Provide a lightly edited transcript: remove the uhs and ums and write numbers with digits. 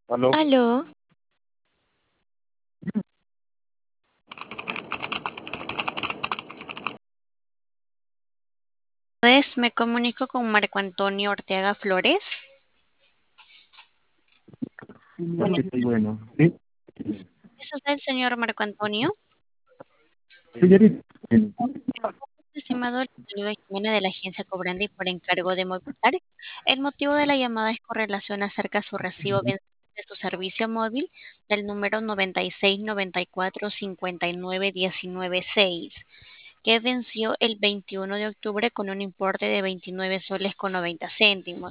Aló. Aló, pues me comunico con Marco Antonio Ortega Flores. Sí, bueno. Sí, ¿Es usted el señor Marco Antonio? señorita. Estimado, le saluda Jimena de la agencia Cobrandi por encargo de Movistar. El motivo de la llamada es con relación acerca de su recibo vencido de su servicio móvil del número 9694559196, que venció el 21 de octubre con un importe de 29 soles con 90 céntimos.